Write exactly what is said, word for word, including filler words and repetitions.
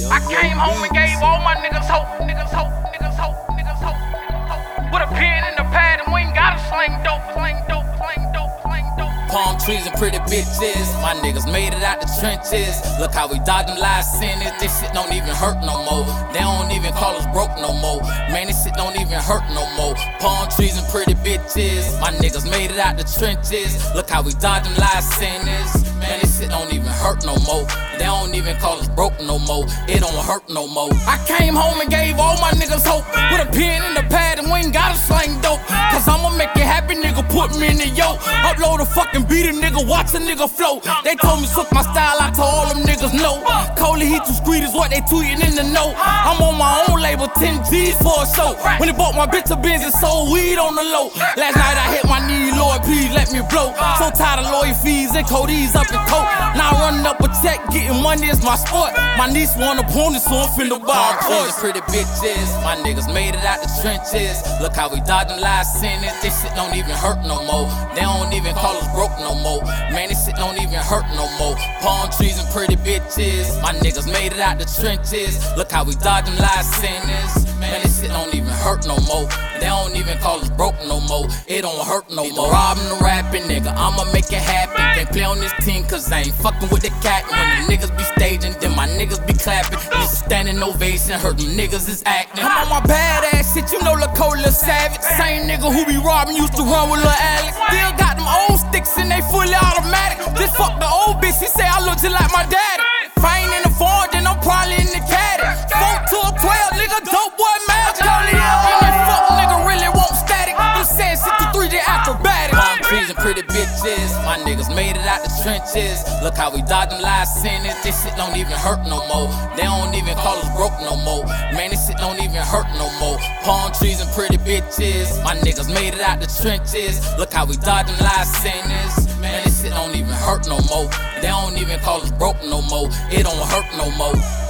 I came home and gave all my niggas hope, niggas hope, niggas hope, niggas hope, hope. Put a pen in the pad and we ain't gotta slang dope, slang dope, slang dope, slang dope. Palm trees and pretty bitches, my niggas made it out the trenches. Look how we dodging lies, sin it. This shit don't even hurt no more. They don't even call us broke no more. Man, this shit don't even hurt no more. Palm trees and pretty bitches, my niggas made it out the trenches. Look how we dodging lies, sin it. Man, this shit don't even hurt no more. They don't even call us broke no more. It don't hurt no more. I came home and gave all my niggas hope. With a pen in the pad and we ain't gotta slang dope. Cause I'ma make it happen, nigga, put me in the yoke. Upload a fucking beat, a nigga, watch a nigga float. They told me suck my style, I told all them niggas no. Coley, he too sweet is what they tweeting in the note. I'm on my own label, ten G's for a show. When they bought my bitch a Benz and sold weed on the low. Last night I hit my knee, Lord, please let me blow. So tired of lawyer fees and codees up in coat. Now I'm running up a check, getting money is my sport. My niece want a pony, so I'm finna buy a Porsche. Pretty bitches, my niggas made it out the trenches. Look how we dodging lies, sin it. This shit don't even hurt no more. They don't even call us broke no more. Man, this shit don't even hurt no more. Palm trees and pretty bitches, my niggas made it out the trenches. Look how we dodging lies, sin it. Man, this shit don't even hurt no more. They don't even call us broke no more. It don't hurt no more. Robbing the rapping, nigga, I'ma make it happen. Can't play on this team cause I ain't fucking with the cat. When the niggas be staging, then my niggas be clapping. Niggas standing ovation, hurt them niggas is acting. I'm on my badass shit, you know Lacola Savage. Same nigga who be robbing used to run with Lil Alex. Still got them old sticks and they fully automatic. Just fuck the old bitch, she say I look just like my daddy. If I ain't in the foreign, then I'm probably in the caddy. four to a twelve, nigga, dope boy magic. And that fuck nigga really want static. I'm saying sixty-three, they acrobatic. Palm trees and pretty bitches, my niggas made it out the trenches. Look how we dodging lies, sin it. This shit don't even hurt no more. They don't even call us broke no more. Man, this shit don't even hurt no more. Palm trees and pretty bitches, my niggas made it out the trenches. Look how we dodging lies, sin it. Man, this shit don't even hurt no more. They don't even call us broke no more. It don't hurt no more.